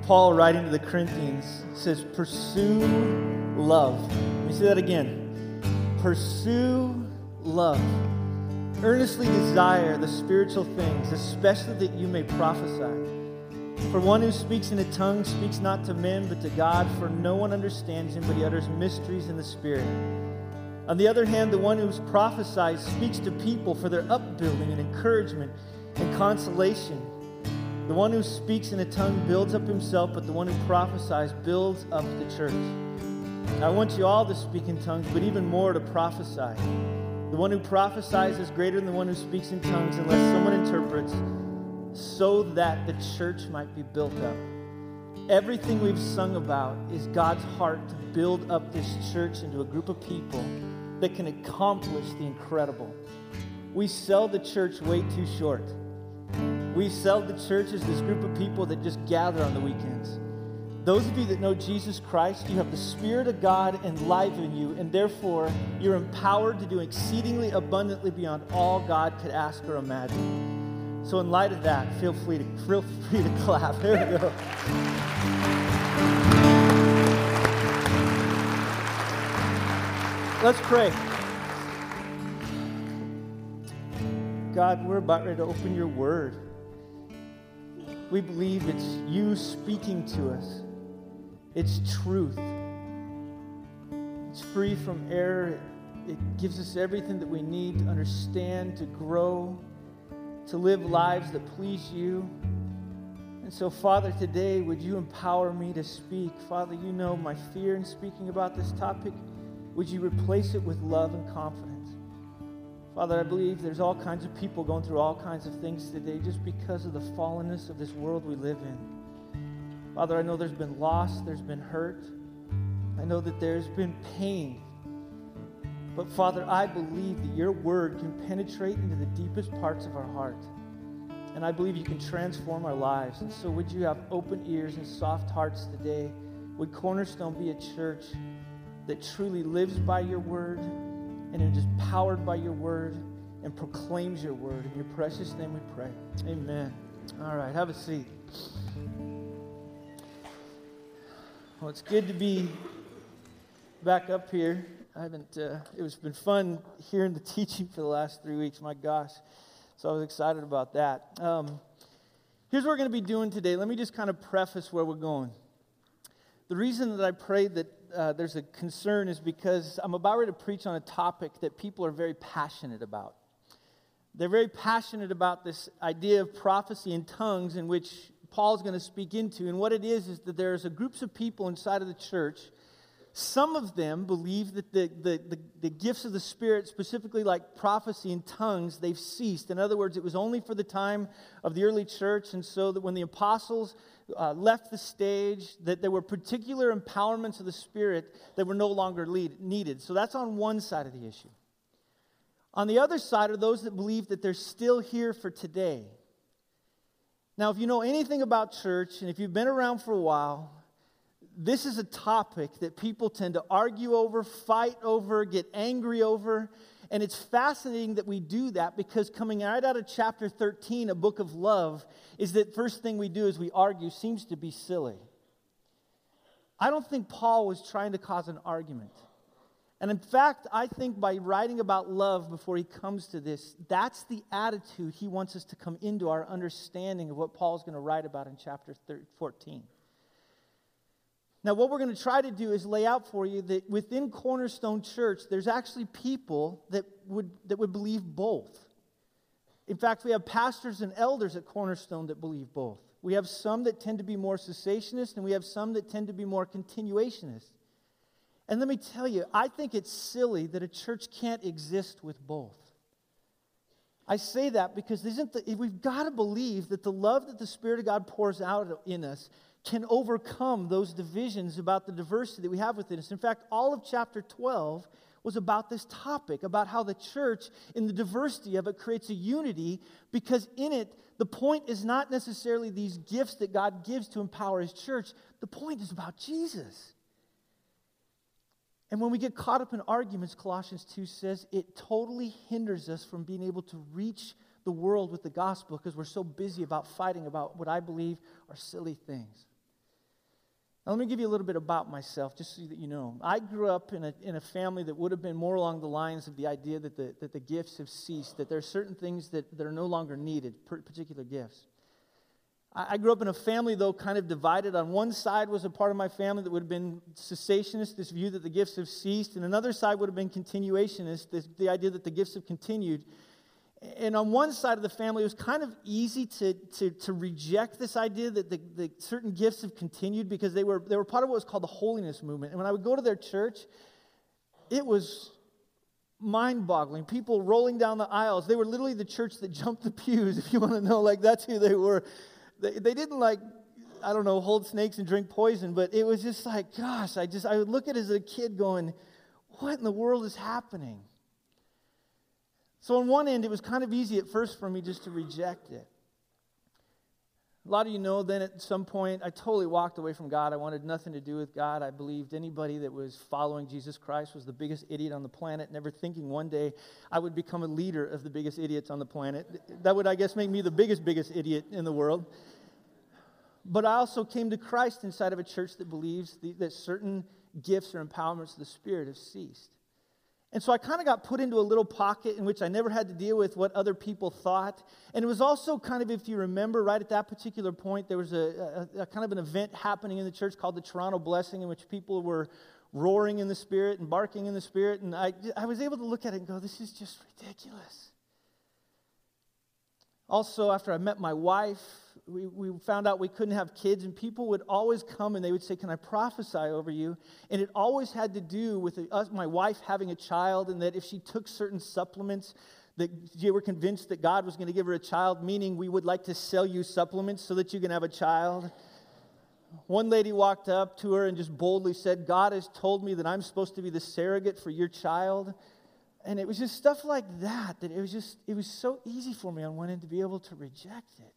Paul, writing to the Corinthians, says, pursue love. Let me say that again. Pursue love. Earnestly desire the spiritual things, especially that you may prophesy. For one who speaks in a tongue speaks not to men, but to God, for no one understands him, but he utters mysteries in the Spirit. On the other hand, the one who prophesies speaks to people for their upbuilding and encouragement and consolation. The one who speaks in a tongue builds up himself, but the one who prophesies builds up the church. I want you all to speak in tongues, but even more to prophesy. The one who prophesies is greater than the one who speaks in tongues, unless someone interprets, so that the church might be built up. Everything we've sung about is God's heart to build up this church into a group of people that can accomplish the incredible. We sell the church way too short. We sell the church as this group of people that just gather on the weekends. Those of you that know Jesus Christ, you have the Spirit of God alive in you, and therefore you're empowered to do exceedingly abundantly beyond all God could ask or imagine. So in light of that, feel free to clap. There we go. Let's pray. God, we're about ready to open your word. We believe it's you speaking to us. It's truth. It's free from error. It gives us everything that we need to understand, to grow, to live lives that please you. And so, Father, today, would you empower me to speak? Father, you know my fear in speaking about this topic. Would you replace it with love and confidence? Father, I believe there's all kinds of people going through all kinds of things today just because of the fallenness of this world we live in. Father, I know there's been loss, there's been hurt. I know that there's been pain. But Father, I believe that your word can penetrate into the deepest parts of our heart. And I believe you can transform our lives. And so would you have open ears and soft hearts today? Would Cornerstone be a church that truly lives by your word and is powered by your word and proclaims your word? In your precious name we pray. Amen. All right, have a seat. Well, it's good to be back up here. It's been fun hearing the teaching for the last 3 weeks. My gosh. So I was excited about that. Here's what we're going to be doing today. Let me just kind of preface where we're going. The reason that I prayed that there's a concern is because I'm about ready to preach on a topic that people are very passionate about. They're very passionate about this idea of prophecy in tongues, in which Paul's going to speak into. And what it is that there's a groups of people inside of the church. Some of them believe that the gifts of the Spirit, specifically like prophecy in tongues, they've ceased. In other words, it was only for the time of the early church, and so that when the apostles left the stage, that there were particular empowerments of the Spirit that were no longer needed. So that's on one side of the issue. On the other side are those that believe that they're still here for today. Now, if you know anything about church, and if you've been around for a while, this is a topic that people tend to argue over, fight over, get angry over. And it's fascinating that we do that, because coming right out of chapter 13, a book of love, is that first thing we do is we argue seems to be silly. I don't think Paul was trying to cause an argument. And in fact, I think by writing about love before he comes to this, that's the attitude he wants us to come into our understanding of what Paul's going to write about in chapter 14. Now, what we're going to try to do is lay out for you that within Cornerstone Church, there's actually people that would believe both. In fact, we have pastors and elders at Cornerstone that believe both. We have some that tend to be more cessationist, and we have some that tend to be more continuationist. And let me tell you, I think it's silly that a church can't exist with both. I say that because we've got to believe that the love that the Spirit of God pours out in us can overcome those divisions about the diversity that we have within us. In fact, all of chapter 12 was about this topic, about how the church, in the diversity of it, creates a unity, because in it, the point is not necessarily these gifts that God gives to empower His church. The point is about Jesus. And when we get caught up in arguments, Colossians 2 says, it totally hinders us from being able to reach the world with the gospel, because we're so busy about fighting about what I believe are silly things. Now, let me give you a little bit about myself, just so that you know. I grew up in a family that would have been more along the lines of the idea that the gifts have ceased, that there are certain things that are no longer needed, particular gifts. I grew up in a family, though, kind of divided. On one side was a part of my family that would have been cessationist, this view that the gifts have ceased, and another side would have been continuationist, the idea that the gifts have continued. And on one side of the family, it was kind of easy to reject this idea that the certain gifts have continued because they were part of what was called the holiness movement. And when I would go to their church, it was mind-boggling. People rolling down the aisles. They were literally the church that jumped the pews, if you want to know. Like, that's who they were. They didn't, like, I don't know, hold snakes and drink poison, but it was just like, gosh, I would look at it as a kid going, what in the world is happening? So on one end, it was kind of easy at first for me just to reject it. A lot of you know then at some point, I totally walked away from God. I wanted nothing to do with God. I believed anybody that was following Jesus Christ was the biggest idiot on the planet, never thinking one day I would become a leader of the biggest idiots on the planet. That would, I guess, make me the biggest idiot in the world. But I also came to Christ inside of a church that believes that certain gifts or empowerments of the Spirit have ceased. And so I kind of got put into a little pocket in which I never had to deal with what other people thought. And it was also kind of, if you remember, right at that particular point, there was a kind of an event happening in the church called the Toronto Blessing, in which people were roaring in the Spirit and barking in the Spirit. And I was able to look at it and go, this is just ridiculous. Also, after I met my wife, we found out we couldn't have kids, and people would always come and they would say, can I prophesy over you? And it always had to do with my wife having a child, and that if she took certain supplements, that they were convinced that God was going to give her a child, meaning we would like to sell you supplements so that you can have a child. One lady walked up to her and just boldly said, God has told me that I'm supposed to be the surrogate for your child. And it was just stuff like that it was so easy for me on one end to be able to reject it.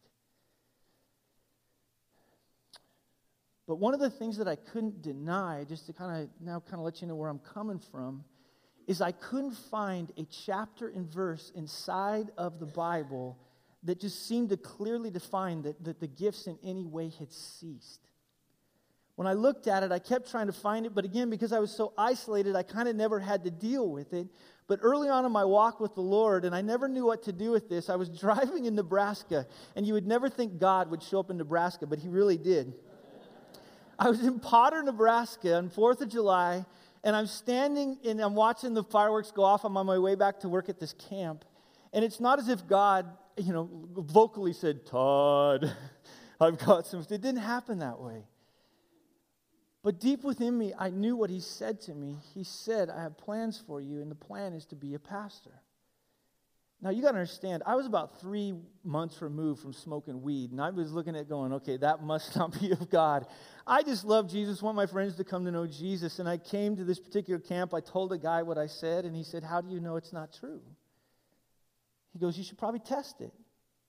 But one of the things that I couldn't deny, just to kind of let you know where I'm coming from, is I couldn't find a chapter and verse inside of the Bible that just seemed to clearly define that the gifts in any way had ceased. When I looked at it, I kept trying to find it, but again, because I was so isolated, I kind of never had to deal with it. But early on in my walk with the Lord, and I never knew what to do with this, I was driving in Nebraska, and you would never think God would show up in Nebraska, but He really did. I was in Potter, Nebraska on 4th of July, and I'm standing and I'm watching the fireworks go off. I'm on my way back to work at this camp, and it's not as if God, vocally said, Todd, I've got some. It didn't happen that way. But deep within me, I knew what He said to me. He said, I have plans for you, and the plan is to be a pastor. Now, you got to understand, I was about 3 months removed from smoking weed, and I was looking at it going, okay, that must not be of God. I just love Jesus, want my friends to come to know Jesus, and I came to this particular camp. I told a guy what I said, and he said, how do you know it's not true? He goes, you should probably test it.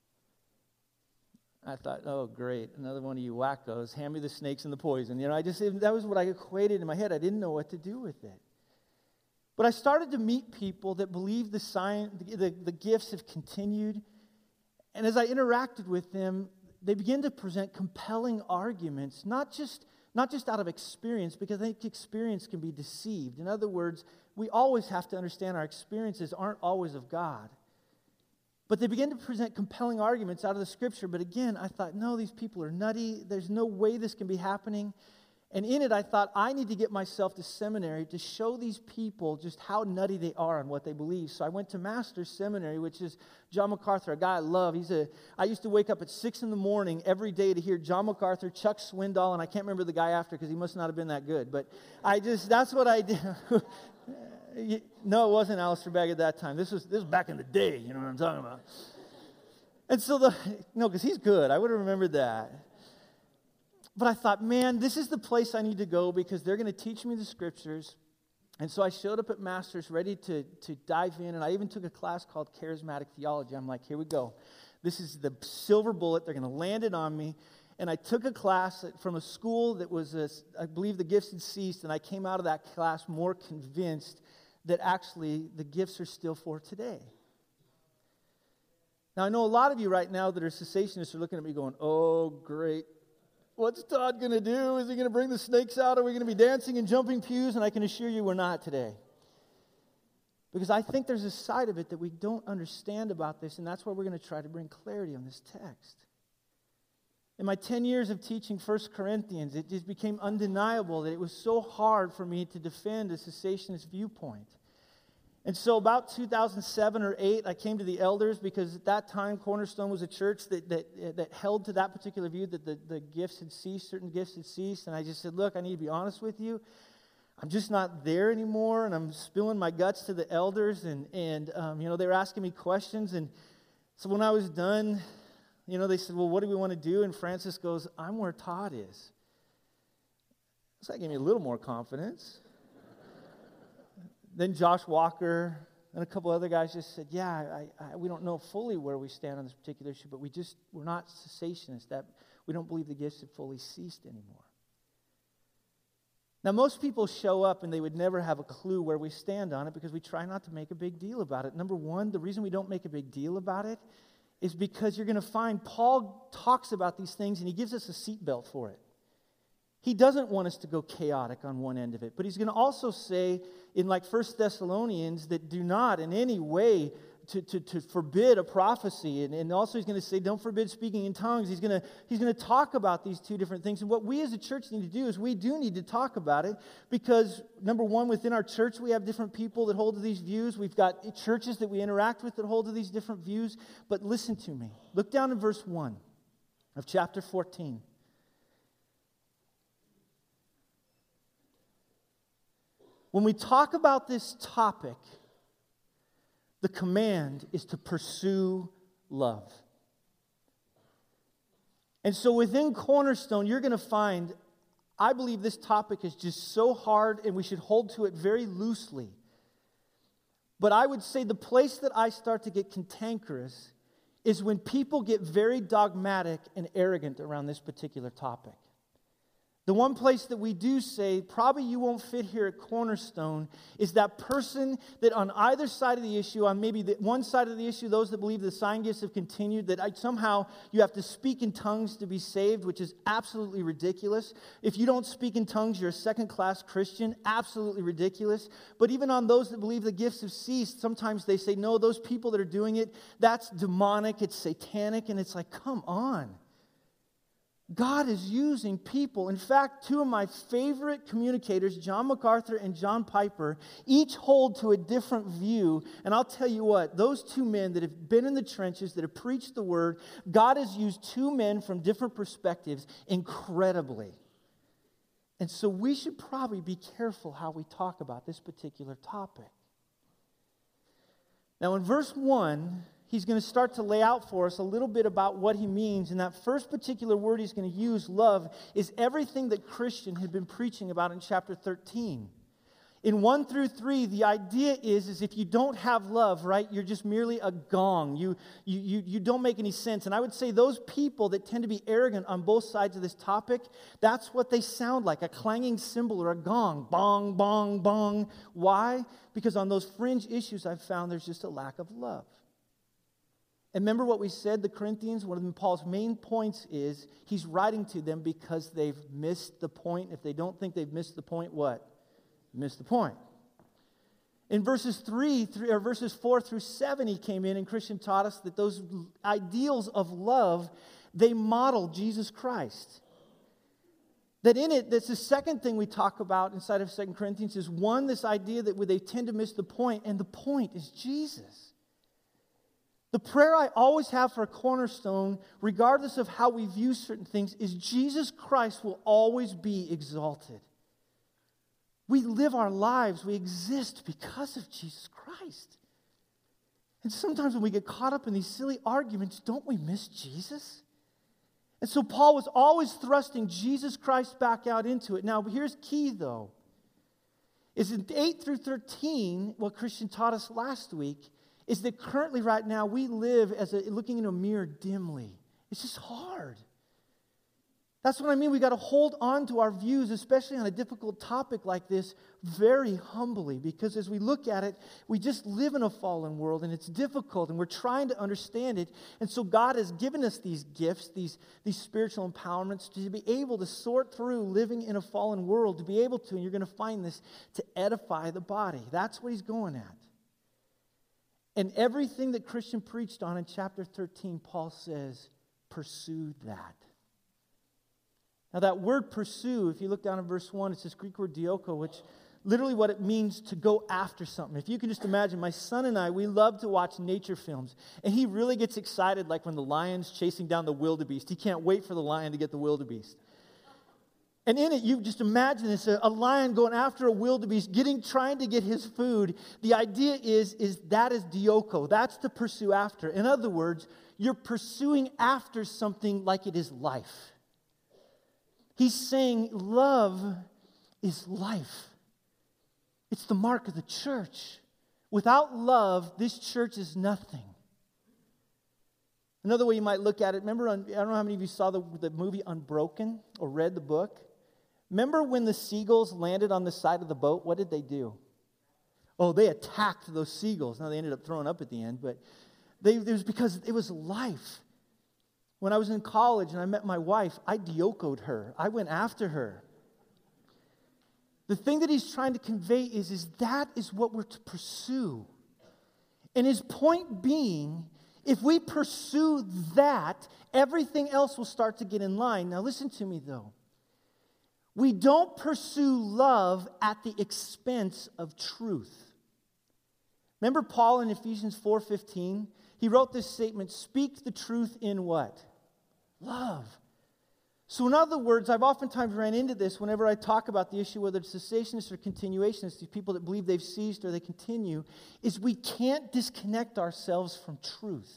I thought, oh, great, another one of you wackos, hand me the snakes and the poison. That was what I equated in my head. I didn't know what to do with it. But I started to meet people that believed the gifts have continued. And as I interacted with them, they began to present compelling arguments, not just out of experience, because I think experience can be deceived. In other words, we always have to understand our experiences aren't always of God. But they began to present compelling arguments out of the Scripture. But again, I thought, no, these people are nutty. There's no way this can be happening. And in it, I thought, I need to get myself to seminary to show these people just how nutty they are on what they believe. So I went to Master's Seminary, which is John MacArthur, a guy I love. I used to wake up at 6 in the morning every day to hear John MacArthur, Chuck Swindoll, and I can't remember the guy after because he must not have been that good. But that's what I did. No, it wasn't Alistair Begg at that time. This was back in the day, you know what I'm talking about. And so because he's good. I would have remembered that. But I thought, man, this is the place I need to go because they're going to teach me the Scriptures. And so I showed up at Master's ready to dive in, and I even took a class called Charismatic Theology. I'm like, here we go. This is the silver bullet. They're going to land it on me. And I took a class from a school that was, I believe the gifts had ceased, and I came out of that class more convinced that actually the gifts are still for today. Now, I know a lot of you right now that are cessationists are looking at me going, oh, great. What's Todd going to do? Is he going to bring the snakes out? Are we going to be dancing and jumping pews? And I can assure you we're not today. Because I think there's a side of it that we don't understand about this, and that's why we're going to try to bring clarity on this text. In my 10 years of teaching 1 Corinthians, it just became undeniable that it was so hard for me to defend a cessationist viewpoint. And so about 2007 or 8, I came to the elders because at that time, Cornerstone was a church that held to that particular view that the gifts had ceased, certain gifts had ceased. And I just said, look, I need to be honest with you. I'm just not there anymore, and I'm spilling my guts to the elders. And they were asking me questions. And so when I was done, they said, well, what do we want to do? And Francis goes, I'm where Todd is. So that gave me a little more confidence. Then Josh Walker and a couple other guys just said, yeah, we don't know fully where we stand on this particular issue, but we're not cessationists. That we don't believe the gifts have fully ceased anymore. Now, most people show up and they would never have a clue where we stand on it because we try not to make a big deal about it. Number one, the reason we don't make a big deal about it is because you're going to find Paul talks about these things and he gives us a seatbelt for it. He doesn't want us to go chaotic on one end of it, but he's going to also say in 1 Thessalonians that do not in any way to forbid a prophecy, and also he's going to say don't forbid speaking in tongues. He's going to talk about these two different things, and what we as a church need to do is we do need to talk about it because number one, within our church we have different people that hold to these views. We've got churches that we interact with that hold to these different views. But listen to me. Look down in verse 1 of chapter 14. When we talk about this topic, the command is to pursue love. And so within Cornerstone, you're going to find, I believe this topic is just so hard and we should hold to it very loosely. But I would say the place that I start to get cantankerous is when people get very dogmatic and arrogant around this particular topic. The one place that we do say, probably you won't fit here at Cornerstone, is that person that on either side of the issue, on maybe the one side of the issue, those that believe the sign gifts have continued, that somehow you have to speak in tongues to be saved, which is absolutely ridiculous. If you don't speak in tongues, you're a second-class Christian, absolutely ridiculous. But even on those that believe the gifts have ceased, sometimes they say, no, those people that are doing it, that's demonic, it's satanic, and it's like, come on. God is using people. In fact, two of my favorite communicators, John MacArthur and John Piper, each hold to a different view. And I'll tell you what, those two men that have been in the trenches, that have preached the word, God has used two men from different perspectives incredibly. And so we should probably be careful how we talk about this particular topic. Now in verse 1, he's going to start to lay out for us a little bit about what he means. And that first particular word he's going to use, love, is everything that Christian had been preaching about in chapter 13. In 1 through 3, the idea is if you don't have love, right, you're just merely a gong. You don't make any sense. And I would say those people that tend to be arrogant on both sides of this topic, that's what they sound like, a clanging cymbal or a gong. Bong, bong, bong. Why? Because on those fringe issues I've found there's just a lack of love. And remember what we said, the Corinthians, one of Paul's main points is he's writing to them because they've missed the point. If they don't think they've missed the point, what? Missed the point. In verses 4 through 7, he came in and Christian taught us that those ideals of love, they model Jesus Christ. That in it, that's the second thing we talk about inside of 2 Corinthians is one, this idea that they tend to miss the point, and the point is Jesus. The prayer I always have for a Cornerstone, regardless of how we view certain things, is Jesus Christ will always be exalted. We live our lives, we exist because of Jesus Christ. And sometimes when we get caught up in these silly arguments, don't we miss Jesus? And so Paul was always thrusting Jesus Christ back out into it. Now, here's key, though. Is in 8 through 13, what Christian taught us last week, is that currently right now we live as looking in a mirror dimly. It's just hard. That's what I mean. We got to hold on to our views, especially on a difficult topic like this, very humbly. Because as we look at it, we just live in a fallen world, and it's difficult, and we're trying to understand it. And so God has given us these gifts, these spiritual empowerments, to be able to sort through living in a fallen world, to be able to, and you're going to find this, to edify the body. That's what he's going at. And everything that Christian preached on in chapter 13, Paul says, pursue that. Now that word pursue, if you look down in verse 1, it's this Greek word dioko, which literally what it means to go after something. If you can just imagine, my son and I, we love to watch nature films. And he really gets excited like when the lion's chasing down the wildebeest. He can't wait for the lion to get the wildebeest. And in it, you just imagine it's a lion going after a wildebeest, trying to get his food. The idea is that is dioko. That's to pursue after. In other words, you're pursuing after something like it is life. He's saying love is life. It's the mark of the church. Without love, this church is nothing. Another way you might look at it, remember, I don't know how many of you saw the movie Unbroken or read the book. Remember when the seagulls landed on the side of the boat? What did they do? Oh, they attacked those seagulls. Now, they ended up throwing up at the end, but it was because it was life. When I was in college and I met my wife, I diokoed her. I went after her. The thing that he's trying to convey is that is what we're to pursue. And his point being, if we pursue that, everything else will start to get in line. Now listen to me though. We don't pursue love at the expense of truth. Remember Paul in Ephesians 4:15? He wrote this statement, speak the truth in what? Love. So in other words, I've oftentimes ran into this whenever I talk about the issue, whether it's cessationists or continuationists, these people that believe they've ceased or they continue, is we can't disconnect ourselves from truth.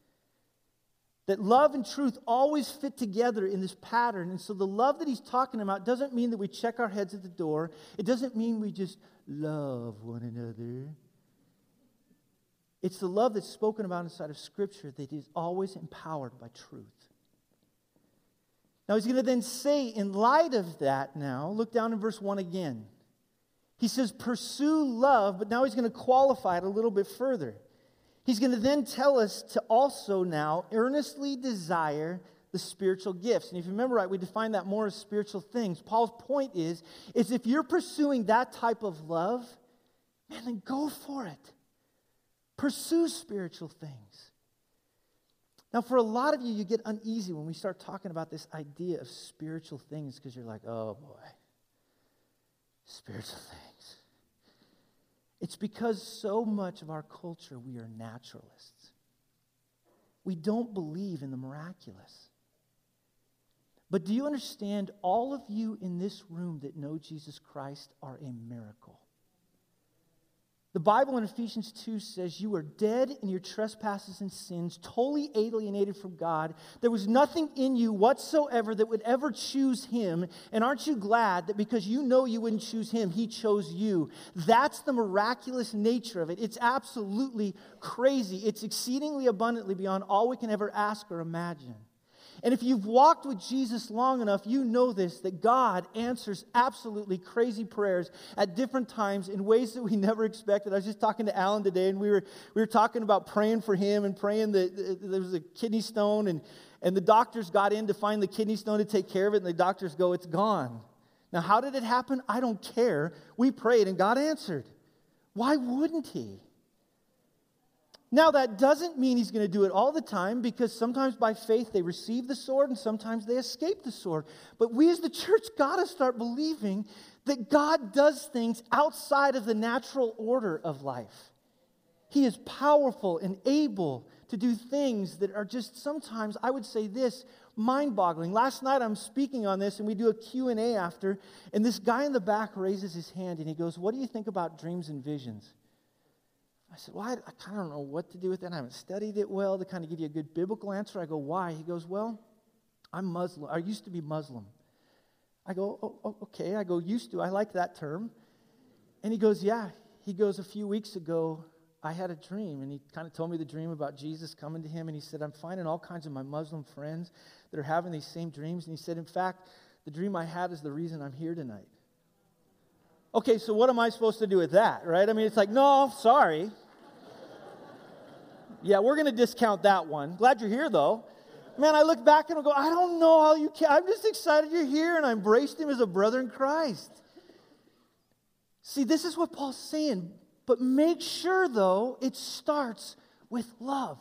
That love and truth always fit together in this pattern. And so the love that he's talking about doesn't mean that we check our heads at the door. It doesn't mean we just love one another. It's the love that's spoken about inside of Scripture that is always empowered by truth. Now he's going to then say, in light of that now, look down in verse 1 again. He says, pursue love, but now he's going to qualify it a little bit further. He's going to then tell us to also now earnestly desire the spiritual gifts. And if you remember right, we define that more as spiritual things. Paul's point is if you're pursuing that type of love, man, then go for it. Pursue spiritual things. Now, for a lot of you, you get uneasy when we start talking about this idea of spiritual things because you're like, oh boy, spiritual things. It's because so much of our culture, we are naturalists. We don't believe in the miraculous. But do you understand, all of you in this room that know Jesus Christ are a miracle? The Bible in Ephesians 2 says you are dead in your trespasses and sins, totally alienated from God. There was nothing in you whatsoever that would ever choose Him. And aren't you glad that because you know you wouldn't choose Him, He chose you? That's the miraculous nature of it. It's absolutely crazy. It's exceedingly abundantly beyond all we can ever ask or imagine. And if you've walked with Jesus long enough, you know this, that God answers absolutely crazy prayers at different times in ways that we never expected. I was just talking to Alan today, and we were talking about praying for him and praying that there was a kidney stone, and the doctors got in to find the kidney stone to take care of it, and the doctors go, it's gone. Now, how did it happen? I don't care. We prayed, and God answered. Why wouldn't He? Now, that doesn't mean He's going to do it all the time, because sometimes by faith they receive the sword and sometimes they escape the sword. But we as the church got to start believing that God does things outside of the natural order of life. He is powerful and able to do things that are just sometimes, I would say this, mind-boggling. Last night I'm speaking on this and we do a Q&A after, and this guy in the back raises his hand and he goes, what do you think about dreams and visions? I said, well, I kind of don't know what to do with that. I haven't studied it well to kind of give you a good biblical answer. I go, why? He goes, well, I'm Muslim. I used to be Muslim. I go, oh, okay. I go, used to. I like that term. And he goes, yeah. He goes, a few weeks ago, I had a dream. And he kind of told me the dream about Jesus coming to him. And he said, I'm finding all kinds of my Muslim friends that are having these same dreams? And he said, in fact, the dream I had is the reason I'm here tonight. Okay, so what am I supposed to do with that, right? I mean, it's like, no, sorry. Yeah, we're going to discount that one. Glad you're here, though. Man, I look back and I go, I don't know how you can. I'm just excited you're here, and I embraced him as a brother in Christ. See, this is what Paul's saying. But make sure, though, it starts with love.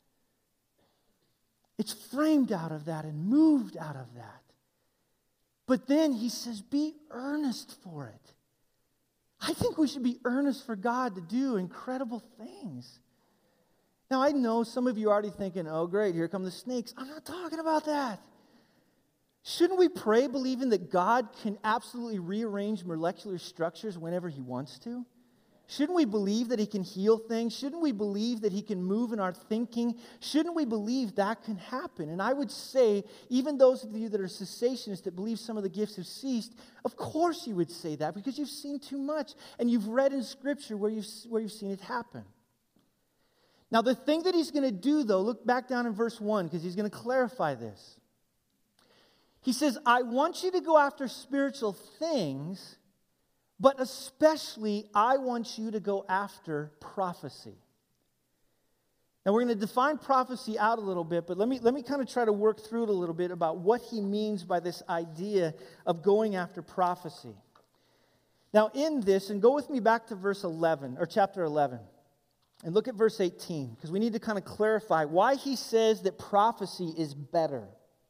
It's framed out of that and moved out of that. But then he says, be earnest for it. I think we should be earnest for God to do incredible things. Now, I know some of you are already thinking, oh, great, here come the snakes. I'm not talking about that. Shouldn't we pray believing that God can absolutely rearrange molecular structures whenever he wants to? Shouldn't we believe that he can heal things? Shouldn't we believe that he can move in our thinking? Shouldn't we believe that can happen? And I would say, even those of you that are cessationists that believe some of the gifts have ceased, of course you would say that because you've seen too much and you've read in Scripture where you've seen it happen. Now, the thing that he's going to do, though, look back down in verse 1 because he's going to clarify this. He says, I want you to go after spiritual things, but especially I want you to go after prophecy. Now, we're going to define prophecy out a little bit, but let me kind of try to work through it a little bit about what he means by this idea of going after prophecy. Now, in this, and go with me back to verse 11, or chapter 11. And look at verse 18, because we need to kind of clarify why he says that prophecy is better.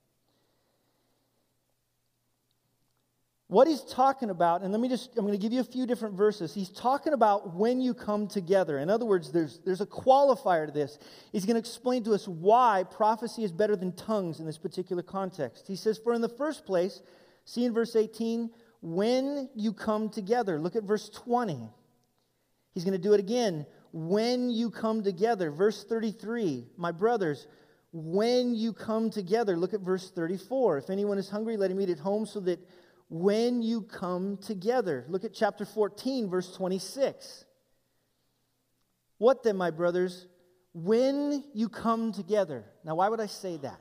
What he's talking about, and I'm going to give you a few different verses. He's talking about when you come together. In other words, there's a qualifier to this. He's going to explain to us why prophecy is better than tongues in this particular context. He says, for in the first place, see in verse 18, when you come together. Look at verse 20. He's going to do it again. When you come together. Verse 33, my brothers, when you come together. Look at verse 34. If anyone is hungry, let him eat at home, so that when you come together. Look at chapter 14, verse 26. What then, my brothers, when you come together? Now, why would I say that?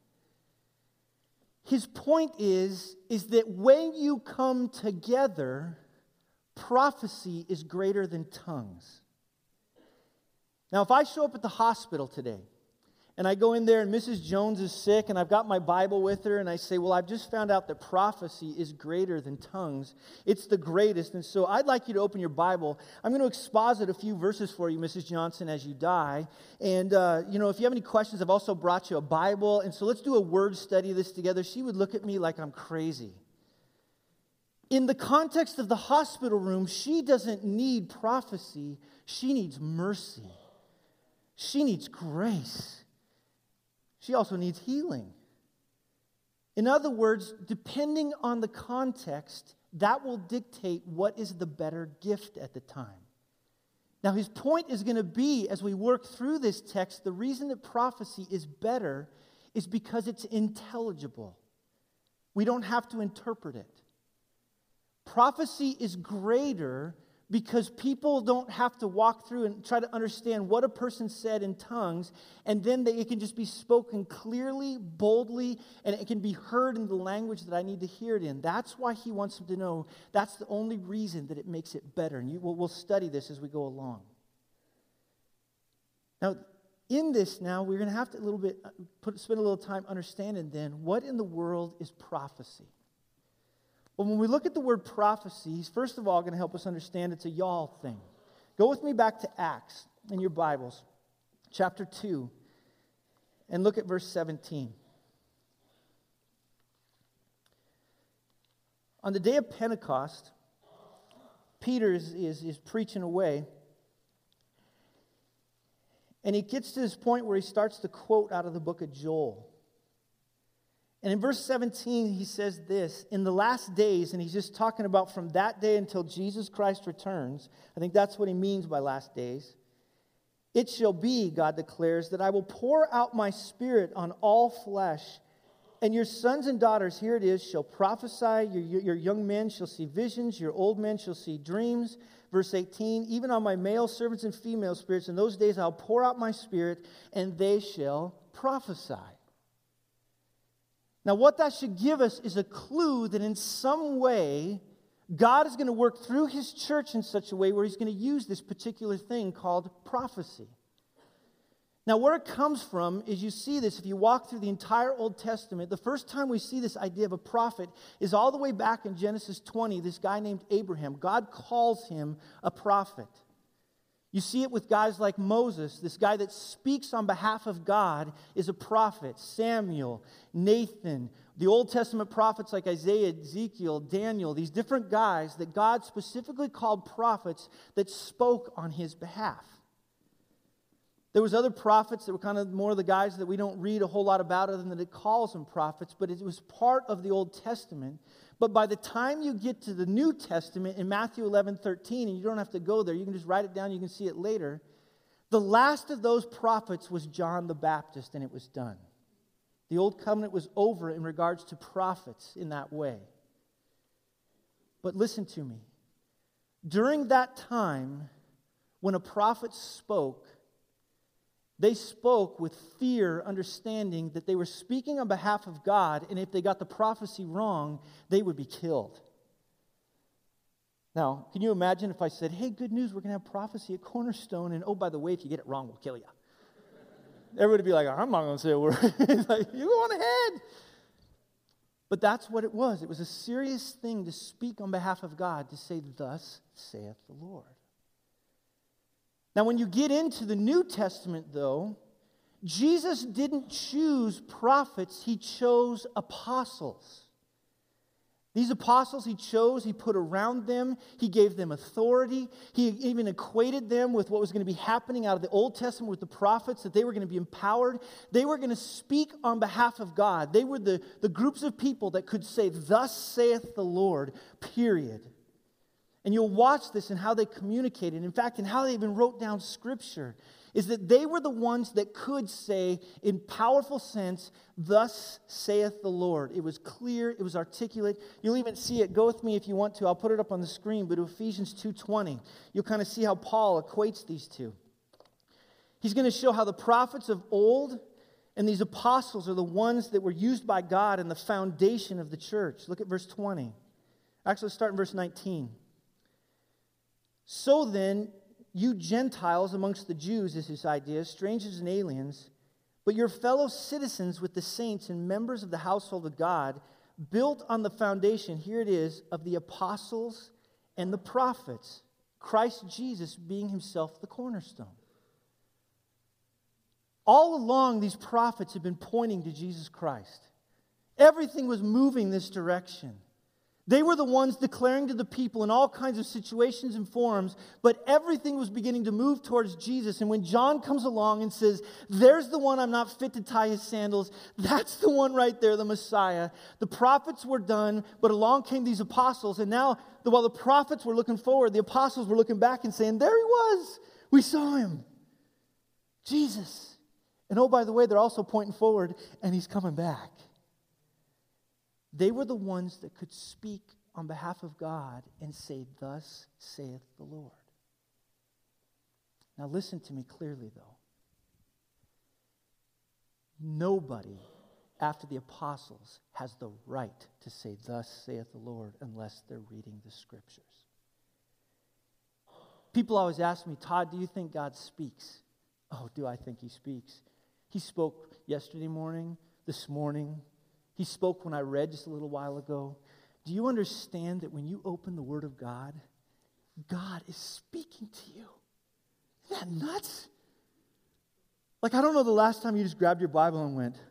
His point is that when you come together, prophecy is greater than tongues. Now, if I show up at the hospital today, and I go in there and Mrs. Jones is sick, and I've got my Bible with her, and I say, well, I've just found out that prophecy is greater than tongues. It's the greatest, and so I'd like you to open your Bible. I'm going to exposit a few verses for you, Mrs. Johnson, as you die. And, if you have any questions, I've also brought you a Bible, and so let's do a word study of this together. She would look at me like I'm crazy. In the context of the hospital room, she doesn't need prophecy. She needs mercy. She needs grace. She also needs healing. In other words, depending on the context, that will dictate what is the better gift at the time. Now, his point is going to be, as we work through this text, the reason that prophecy is better is because it's intelligible. We don't have to interpret it. Prophecy is greater because people don't have to walk through and try to understand what a person said in tongues, and then it can just be spoken clearly, boldly, and it can be heard in the language that I need to hear it in. That's why he wants them to know that's the only reason that it makes it better. And we'll study this as we go along. Now, in this now, we're going to have to spend a little time understanding then, what in the world is prophecy? Well, when we look at the word prophecy, he's first of all going to help us understand it's a y'all thing. Go with me back to Acts in your Bibles, chapter 2, and look at verse 17. On the day of Pentecost, Peter is preaching away, and he gets to this point where he starts to quote out of the book of Joel. And in verse 17, he says this, in the last days, and he's just talking about from that day until Jesus Christ returns. I think that's what he means by last days. It shall be, God declares, that I will pour out my spirit on all flesh, and your sons and daughters, here it is, shall prophesy, your young men shall see visions, your old men shall see dreams. Verse 18, even on my male servants and female spirits, in those days I'll pour out my spirit, and they shall prophesy. Now, what that should give us is a clue that in some way, God is going to work through His church in such a way where He's going to use this particular thing called prophecy. Now, where it comes from is you see this, if you walk through the entire Old Testament, the first time we see this idea of a prophet is all the way back in Genesis 20, this guy named Abraham. God calls him a prophet. You see it with guys like Moses, this guy that speaks on behalf of God is a prophet. Samuel, Nathan, the Old Testament prophets like Isaiah, Ezekiel, Daniel, these different guys that God specifically called prophets that spoke on His behalf. There was other prophets that were kind of more the guys that we don't read a whole lot about other than that it calls them prophets, but it was part of the Old Testament. But by the time you get to the New Testament in Matthew 11:13, and you don't have to go there, you can just write it down, you can see it later, the last of those prophets was John the Baptist, and it was done. The Old Covenant was over in regards to prophets in that way. But listen to me. During that time, when a prophet spoke, they spoke with fear, understanding that they were speaking on behalf of God, and if they got the prophecy wrong, they would be killed. Now, can you imagine if I said, hey, good news, we're going to have prophecy at Cornerstone, and oh, by the way, if you get it wrong, we'll kill you. Everybody would be like, I'm not going to say a word. Like, you go on ahead. But that's what it was. It was a serious thing to speak on behalf of God, to say, thus saith the Lord. Now, when you get into the New Testament, though, Jesus didn't choose prophets, He chose apostles. These apostles He chose, He put around them, He gave them authority. He even equated them with what was going to be happening out of the Old Testament with the prophets, that they were going to be empowered. They were going to speak on behalf of God. They were the groups of people that could say, thus saith the Lord, period. And you'll watch this in how they communicated. In fact, in how they even wrote down Scripture, is that they were the ones that could say, in powerful sense, thus saith the Lord. It was clear, it was articulate. You'll even see it. Go with me if you want to. I'll put it up on the screen, but Ephesians 2:20. You'll kind of see how Paul equates these two. He's going to show how the prophets of old and these apostles are the ones that were used by God in the foundation of the church. Look at verse 20. Actually, let's start in verse 19. So then, you Gentiles amongst the Jews, is his idea, strangers and aliens, but your fellow citizens with the saints and members of the household of God, built on the foundation, here it is, of the apostles and the prophets, Christ Jesus being Himself the cornerstone. All along, these prophets have been pointing to Jesus Christ. Everything was moving this direction. They were the ones declaring to the people in all kinds of situations and forums, but everything was beginning to move towards Jesus. And when John comes along and says, there's the one I'm not fit to tie his sandals, that's the one right there, the Messiah. The prophets were done, but along came these apostles. And now, while the prophets were looking forward, the apostles were looking back and saying, there He was. We saw Him. Jesus. And oh, by the way, they're also pointing forward, and He's coming back. They were the ones that could speak on behalf of God and say, thus saith the Lord. Now listen to me clearly, though. Nobody after the apostles has the right to say, thus saith the Lord, unless they're reading the Scriptures. People always ask me, Todd, do you think God speaks? Oh, do I think He speaks? He spoke yesterday morning, this morning. He spoke when I read just a little while ago. Do you understand that when you open the Word of God, God is speaking to you? Isn't that nuts? Like, I don't know the last time you just grabbed your Bible and went,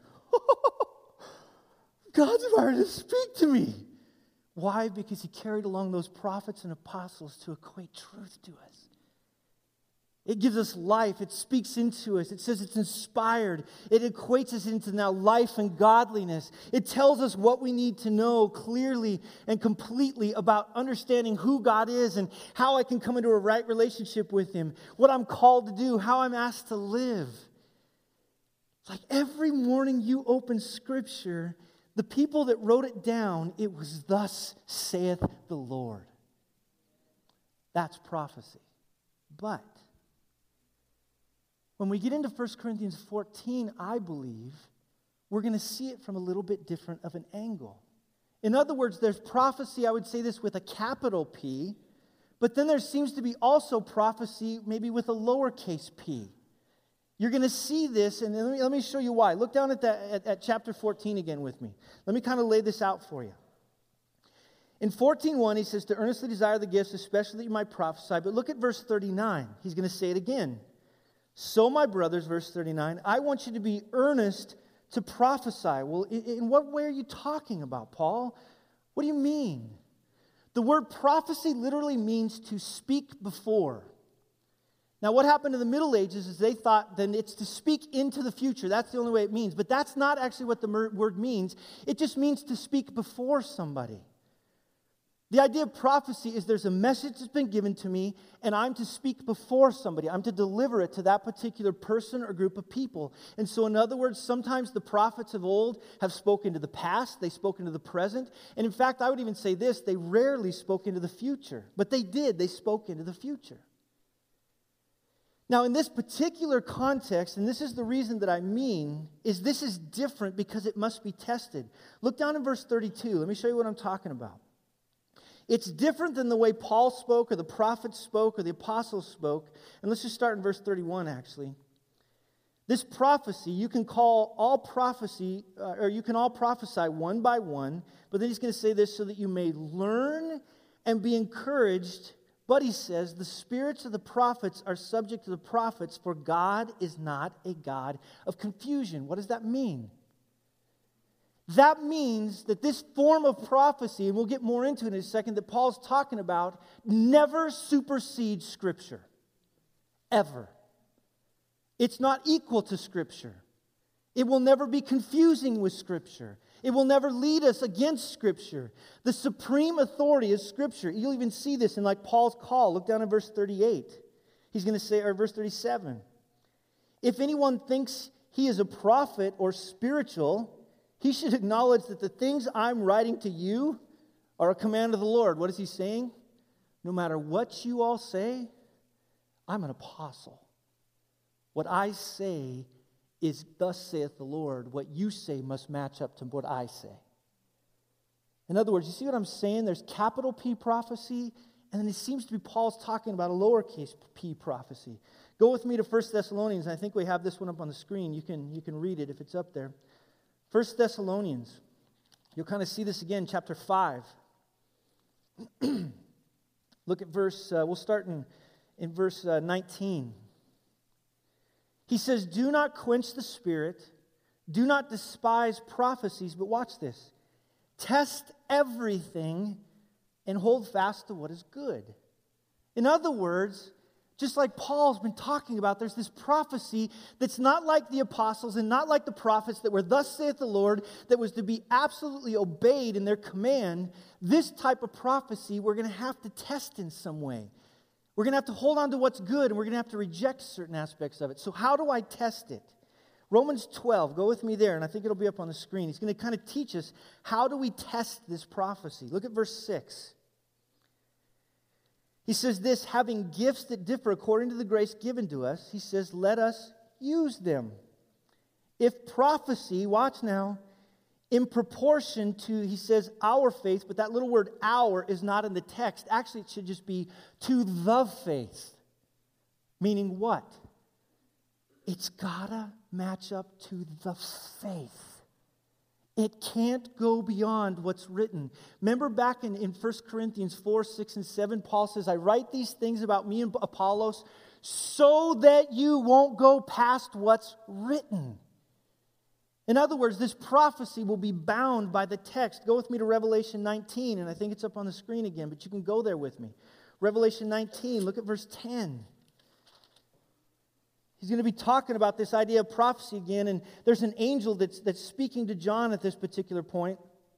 God's about to speak to me. Why? Because He carried along those prophets and apostles to equate truth to us. It gives us life. It speaks into us. It says it's inspired. It equates us into now life and godliness. It tells us what we need to know clearly and completely about understanding who God is and how I can come into a right relationship with Him, what I'm called to do, how I'm asked to live. It's like every morning you open Scripture, the people that wrote it down, it was thus saith the Lord. That's prophecy. But when we get into 1 Corinthians 14, I believe we're going to see it from a little bit different of an angle. In other words, there's prophecy, I would say this with a capital P, but then there seems to be also prophecy maybe with a lowercase p. You're going to see this, and let me show you why. Look down at chapter 14 again with me. Let me kind of lay this out for you. In 14:1, he says, to earnestly desire the gifts, especially that you might prophesy. But look at verse 39. He's going to say it again. So, my brothers, verse 39, I want you to be earnest to prophesy. Well, in what way are you talking about, Paul? What do you mean? The word prophecy literally means to speak before. Now, what happened in the Middle Ages is they thought then it's to speak into the future. That's the only way it means. But that's not actually what the word means. It just means to speak before somebody. The idea of prophecy is there's a message that's been given to me, and I'm to speak before somebody. I'm to deliver it to that particular person or group of people. And so, in other words, sometimes the prophets of old have spoken to the past, they spoke into the present, and in fact, I would even say this, they rarely spoke into the future. But they did, they spoke into the future. Now, in this particular context, and this is the reason that I mean, is this is different because it must be tested. Look down in verse 32. Let me show you what I'm talking about. It's different than the way Paul spoke or the prophets spoke or the apostles spoke. And let's just start in verse 31, actually. This prophecy, you can call all prophecy, or you can all prophesy one by one. But then he's going to say this, so that you may learn and be encouraged. But he says, the spirits of the prophets are subject to the prophets, for God is not a God of confusion. What does that mean? That means that this form of prophecy, and we'll get more into it in a second, that Paul's talking about, never supersedes Scripture. Ever. It's not equal to Scripture. It will never be confusing with Scripture. It will never lead us against Scripture. The supreme authority is Scripture. You'll even see this in like Paul's call. Look down in verse 38. He's going to say, or verse 37. If anyone thinks he is a prophet or spiritual, he should acknowledge that the things I'm writing to you are a command of the Lord. What is he saying? No matter what you all say, I'm an apostle. What I say is, thus saith the Lord. What you say must match up to what I say. In other words, you see what I'm saying? There's capital P prophecy, and then it seems to be Paul's talking about a lowercase p prophecy. Go with me to 1 Thessalonians. I think we have this one up on the screen. You can read it if it's up there. 1 Thessalonians. You'll kind of see this again, chapter 5. Look at verse, we'll start in verse 19. He says, do not quench the spirit, do not despise prophecies, but watch this. Test everything and hold fast to what is good. In other words, just like Paul's been talking about, there's this prophecy that's not like the apostles and not like the prophets that were thus saith the Lord, that was to be absolutely obeyed in their command. This type of prophecy we're going to have to test in some way. We're going to have to hold on to what's good, and we're going to have to reject certain aspects of it. So how do I test it? Romans 12, go with me there, and I think it'll be up on the screen. He's going to kind of teach us, how do we test this prophecy? Look at verse 6. He says this, having gifts that differ according to the grace given to us, he says, let us use them. If prophecy, watch now, in proportion to, he says, our faith, but that little word our is not in the text. Actually, it should just be to the faith. Meaning what? It's gotta match up to the faith. It can't go beyond what's written. Remember back in 1 Corinthians 4, 6, and 7, Paul says, I write these things about me and Apollos so that you won't go past what's written. In other words, this prophecy will be bound by the text. Go with me to Revelation 19, and I think it's up on the screen again, but you can go there with me. Revelation 19, look at verse 10. He's going to be talking about this idea of prophecy again, and there's an angel that's speaking to John at this particular point.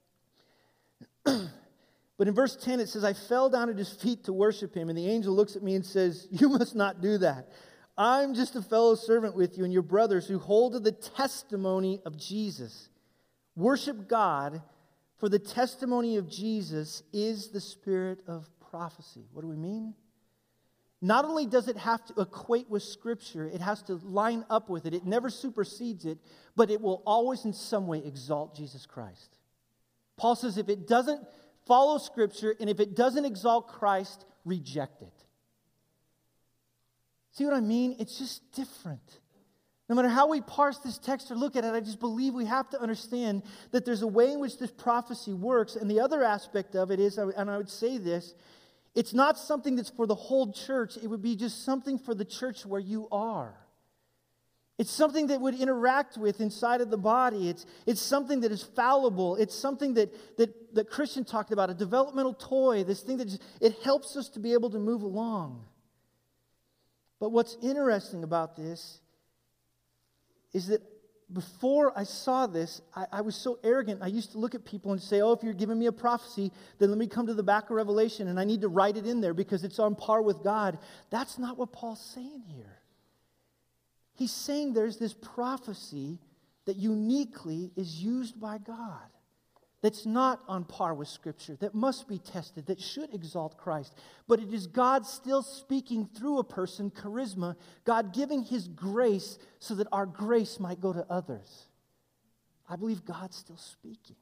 But in verse 10 it says, I fell down at his feet to worship him, and the angel looks at me and says, you must not do that. I'm just a fellow servant with you and your brothers who hold to the testimony of Jesus. Worship God, for the testimony of Jesus is the spirit of prophecy. What do we mean? not only does it have to equate with Scripture, it has to line up with it. It never supersedes it, but it will always in some way exalt Jesus Christ. Paul says if it doesn't follow Scripture and if it doesn't exalt Christ, reject it. See what I mean? It's just different. No matter how we parse this text or look at it, I just believe we have to understand that there's a way in which this prophecy works. And the other aspect of it is, and I would say this, it's not something that's for the whole church. It would be just something for the church where you are. It's something that would interact with inside of the body. It's something that is fallible. It's something that Christian talked about, a developmental toy, this thing that it helps us to be able to move along. But what's interesting about this is that before I saw this, I was so arrogant. I used to look at people and say, if you're giving me a prophecy, then let me come to the back of Revelation and I need to write it in there because it's on par with God. That's not what Paul's saying here. He's saying there's this prophecy that uniquely is used by God, that's not on par with Scripture, that must be tested, that should exalt Christ. But it is God still speaking through a person, charisma, God giving His grace so that our grace might go to others. I believe God's still speaking.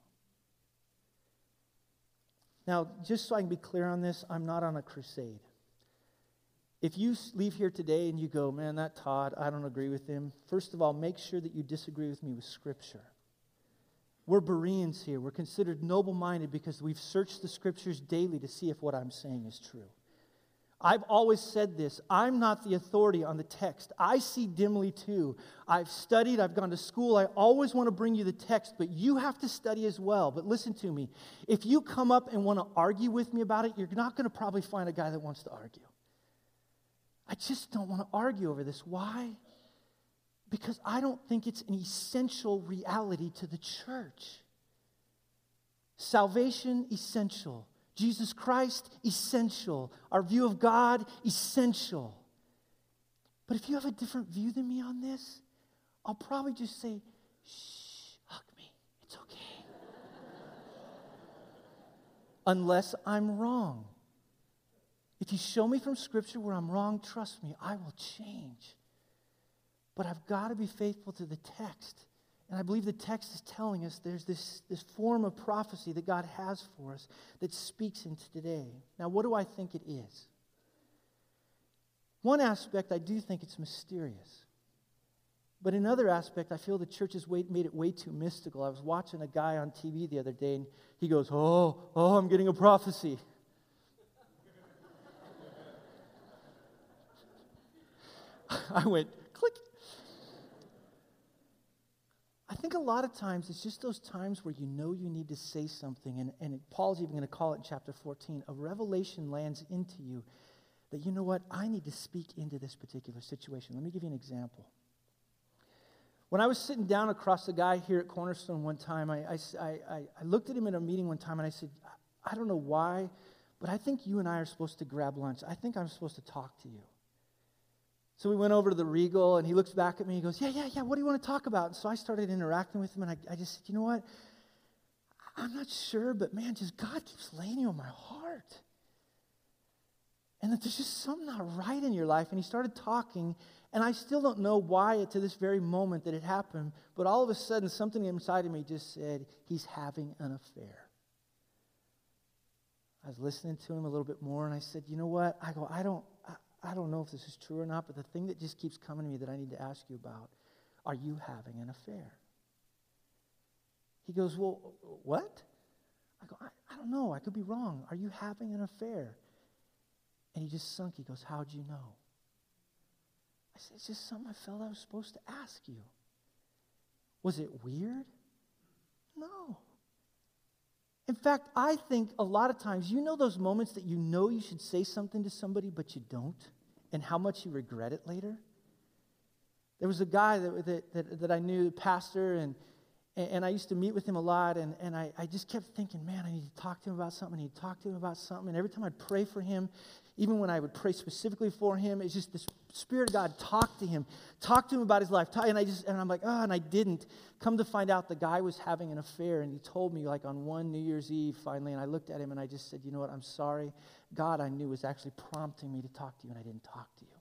Now, just so I can be clear on this, I'm not on a crusade. If you leave here today and you go, man, that Todd, I don't agree with him, first of all, make sure that you disagree with me with Scripture. We're Bereans here. We're considered noble-minded because we've searched the Scriptures daily to see if what I'm saying is true. I've always said this. I'm not the authority on the text. I see dimly too. I've studied. I've gone to school. I always want to bring you the text, but you have to study as well. But listen to me. If you come up and want to argue with me about it, you're not going to probably find a guy that wants to argue. I just don't want to argue over this. Why? Because I don't think it's an essential reality to the church. Salvation, essential. Jesus Christ, essential. Our view of God, essential. But if you have a different view than me on this, I'll probably just say, shh, hug me. It's okay. Unless I'm wrong. If you show me from Scripture where I'm wrong, trust me, I will change. But I've got to be faithful to the text. And I believe the text is telling us there's this form of prophecy that God has for us that speaks into today. Now, what do I think it is? One aspect, I do think it's mysterious. But another aspect, I feel the church has made it way too mystical. I was watching a guy on TV the other day, and he goes, oh, I'm getting a prophecy. I went, click. I think a lot of times it's just those times where you know you need to say something, and Paul's even going to call it in chapter 14, a revelation lands into you that, you know what, I need to speak into this particular situation. Let me give you an example. When I was sitting down across the guy here at Cornerstone one time, I looked at him in a meeting one time and I said, I don't know why, but I think you and I are supposed to grab lunch. I think I'm supposed to talk to you. So we went over to the Regal, and he looks back at me, he goes, yeah, what do you want to talk about? And so I started interacting with him, and I just said, you know what? I'm not sure, but man, just God keeps laying you on my heart. And that there's just something not right in your life. And he started talking, and I still don't know why to this very moment that it happened, but all of a sudden, something inside of me just said, he's having an affair. I was listening to him a little bit more, and I said, you know what? I don't know if this is true or not, but the thing that just keeps coming to me that I need to ask you about, are you having an affair? He goes, well, what? I go, I don't know. I could be wrong. Are you having an affair? And he just sunk. He goes, how'd you know? I said, it's just something I felt I was supposed to ask you. Was it weird? No. In fact, I think a lot of times, you know those moments that you know you should say something to somebody, but you don't, and how much you regret it later? There was a guy that I knew, a pastor, and I used to meet with him a lot, and I just kept thinking, man, I need to talk to him about something, and every time I'd pray for him, even when I would pray specifically for him, it's just this Spirit of God talked to him about his life. And I'm like, oh, and I didn't. Come to find out the guy was having an affair, and he told me like on one New Year's Eve finally, and I looked at him and I just said, you know what, I'm sorry. God, I knew, was actually prompting me to talk to you, and I didn't talk to you.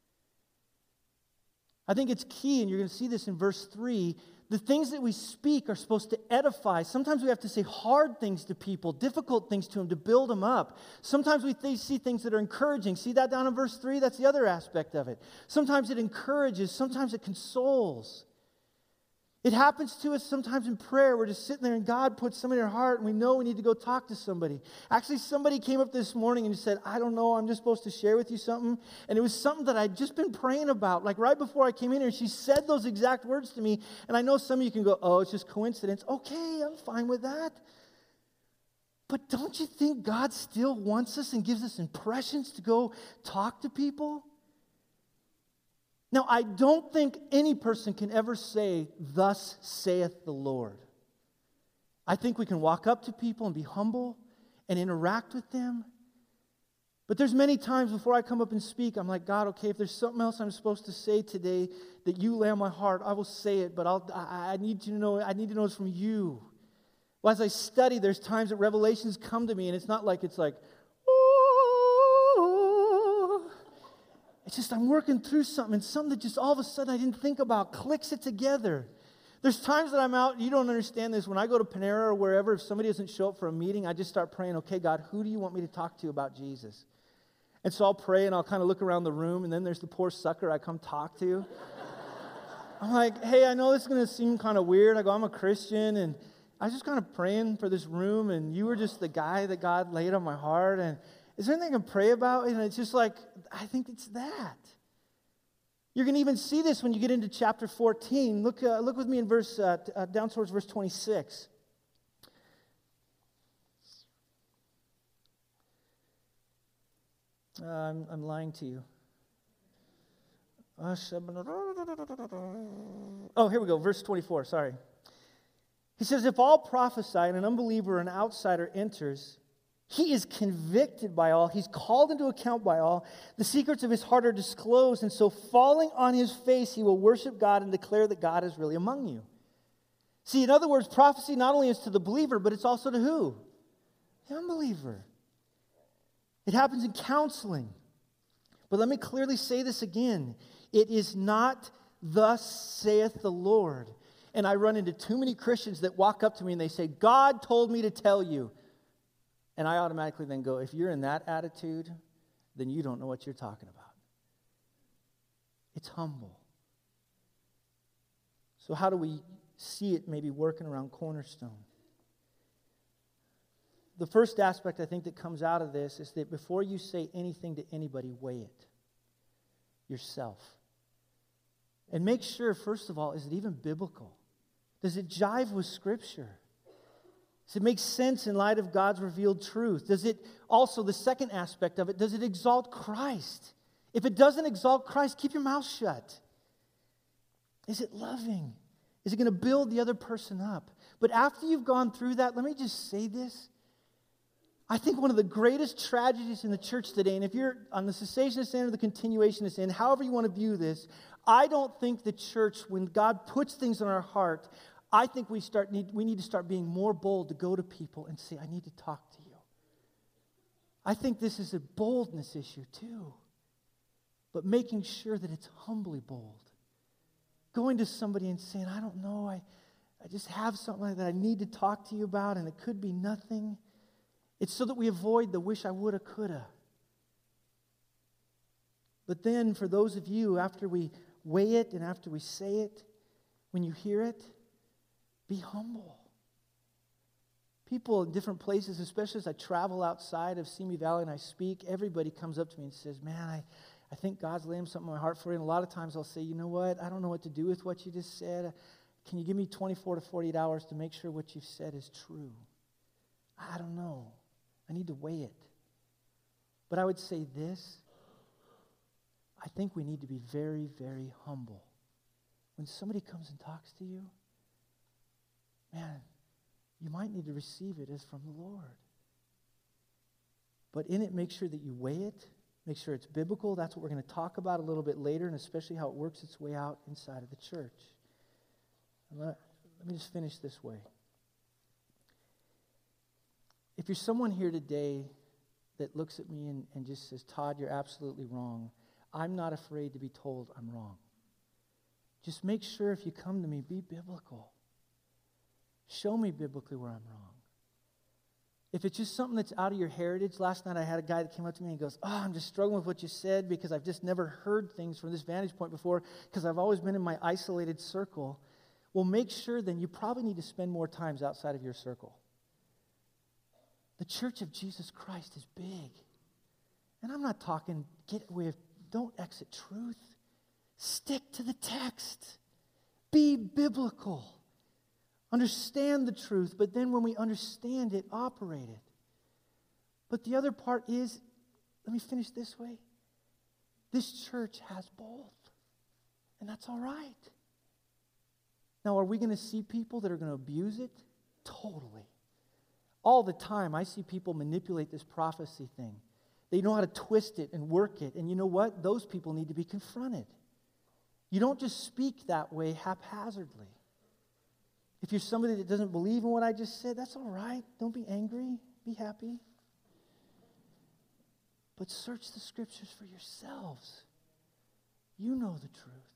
I think it's key, and you're going to see this in verse 3. The things that we speak are supposed to edify. Sometimes we have to say hard things to people, difficult things to them to build them up. Sometimes we see things that are encouraging. See that down in verse 3? That's the other aspect of it. Sometimes it encourages. Sometimes it consoles. It happens to us sometimes in prayer. We're just sitting there and God puts something in our heart and we know we need to go talk to somebody. Actually, somebody came up this morning and said, I don't know, I'm just supposed to share with you something. And it was something that I'd just been praying about. Like right before I came in here, she said those exact words to me. And I know some of you can go, oh, it's just coincidence. Okay, I'm fine with that. But don't you think God still wants us and gives us impressions to go talk to people? Now, I don't think any person can ever say, thus saith the Lord. I think we can walk up to people and be humble and interact with them. But there's many times before I come up and speak, I'm like, God, okay, if there's something else I'm supposed to say today that you lay on my heart, I will say it, but I need to know it's from you. Well, as I study, there's times that revelations come to me, and it's not like it's like, it's just I'm working through something, and something that just all of a sudden I didn't think about clicks it together. There's times that I'm out, you don't understand this. When I go to Panera or wherever, if somebody doesn't show up for a meeting, I just start praying, okay, God, who do you want me to talk to about Jesus? And so I'll pray, and I'll kind of look around the room, and then there's the poor sucker I come talk to. I'm like, hey, I know this is going to seem kind of weird. I go, I'm a Christian, and I was just kind of praying for this room, and you were just the guy that God laid on my heart, and is there anything I can pray about? And it's just like, I think it's that. You're going to even see this when you get into chapter 14. Look with me in down towards verse 26. I'm lying to you. Oh, here we go, verse 24, sorry. He says, if all prophesy and an unbeliever or an outsider enters, he is convicted by all. He's called into account by all. The secrets of his heart are disclosed. And so falling on his face, he will worship God and declare that God is really among you. See, in other words, prophecy not only is to the believer, but it's also to who? The unbeliever. It happens in counseling. But let me clearly say this again. It is not thus saith the Lord. And I run into too many Christians that walk up to me and they say, God told me to tell you. And I automatically then go, if you're in that attitude, then you don't know what you're talking about. It's humble. So how do we see it maybe working around Cornerstone? The first aspect I think that comes out of this is that before you say anything to anybody, weigh it yourself. And make sure, first of all, is it even biblical? Does it jive with Scripture? Does it make sense in light of God's revealed truth? Does it also, the second aspect of it, does it exalt Christ? If it doesn't exalt Christ, keep your mouth shut. Is it loving? Is it going to build the other person up? But after you've gone through that, let me just say this. I think one of the greatest tragedies in the church today, and if you're on the cessationist end or the continuationist end, however you want to view this, I don't think the church, when God puts things in our heart, I think we need to start being more bold to go to people and say, I need to talk to you. I think this is a boldness issue too. But making sure that it's humbly bold. Going to somebody and saying, I don't know, I just have something that I need to talk to you about, and it could be nothing. It's so that we avoid the wish I woulda, coulda. But then for those of you, after we weigh it and after we say it, when you hear it, be humble. People in different places, especially as I travel outside of Simi Valley and I speak, everybody comes up to me and says, man, I think God's laying something on my heart for you. And a lot of times I'll say, you know what? I don't know what to do with what you just said. Can you give me 24 to 48 hours to make sure what you've said is true? I don't know. I need to weigh it. But I would say this. I think we need to be very, very humble. When somebody comes and talks to you, man, you might need to receive it as from the Lord. But in it, make sure that you weigh it. Make sure it's biblical. That's what we're going to talk about a little bit later, and especially how it works its way out inside of the church. And let me just finish this way. If you're someone here today that looks at me and just says, Todd, you're absolutely wrong, I'm not afraid to be told I'm wrong. Just make sure if you come to me, be biblical. Show me biblically where I'm wrong. If it's just something that's out of your heritage, last night I had a guy that came up to me and goes, I'm just struggling with what you said because I've just never heard things from this vantage point before because I've always been in my isolated circle. Well, make sure then you probably need to spend more times outside of your circle. The Church of Jesus Christ is big. And I'm not talking, don't exit truth. Stick to the text. Be biblical. Understand the truth, but then when we understand it, operate it. But the other part is, let me finish this way. This church has both. And that's all right. Now, are we going to see people that are going to abuse it? Totally. All the time, I see people manipulate this prophecy thing. They know how to twist it and work it. And you know what? Those people need to be confronted. You don't just speak that way haphazardly. If you're somebody that doesn't believe in what I just said, that's all right. Don't be angry. Be happy. But search the Scriptures for yourselves. You know the truth.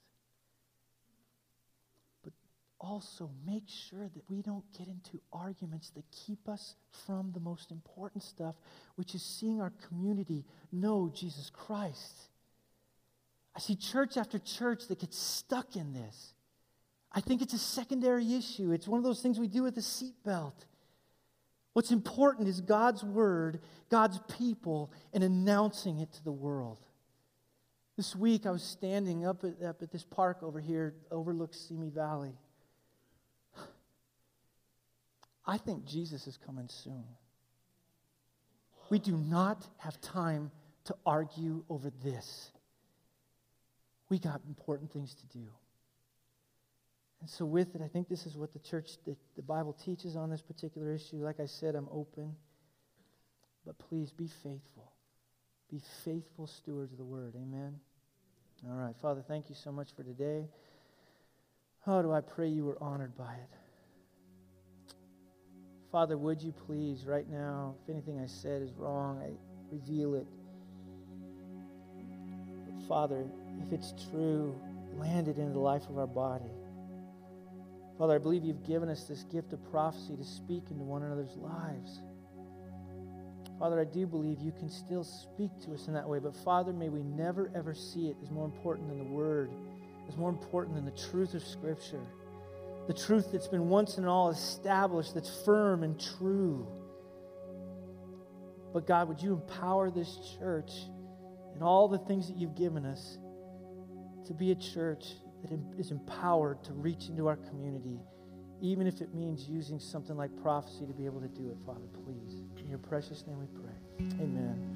But also make sure that we don't get into arguments that keep us from the most important stuff, which is seeing our community know Jesus Christ. I see church after church that gets stuck in this. I think it's a secondary issue. It's one of those things we do with the seatbelt. What's important is God's word, God's people, and announcing it to the world. This week I was standing up at this park over here, overlooks Simi Valley. I think Jesus is coming soon. We do not have time to argue over this. We got important things to do. And so with it, I think this is what the Bible teaches on this particular issue. Like I said, I'm open. But please be faithful. Be faithful stewards of the word. Amen? All right. Father, thank you so much for today. Oh, do I pray you were honored by it. Father, would you please right now, if anything I said is wrong, I reveal it. But Father, if it's true, land it into the life of our body. Father, I believe you've given us this gift of prophecy to speak into one another's lives. Father, I do believe you can still speak to us in that way. But Father, may we never ever see it as more important than the Word, as more important than the truth of Scripture. The truth that's been once and all established, that's firm and true. But God, would you empower this church and all the things that you've given us to be a church that is empowered to reach into our community, even if it means using something like prophecy to be able to do it, Father, please. In your precious name we pray. Amen.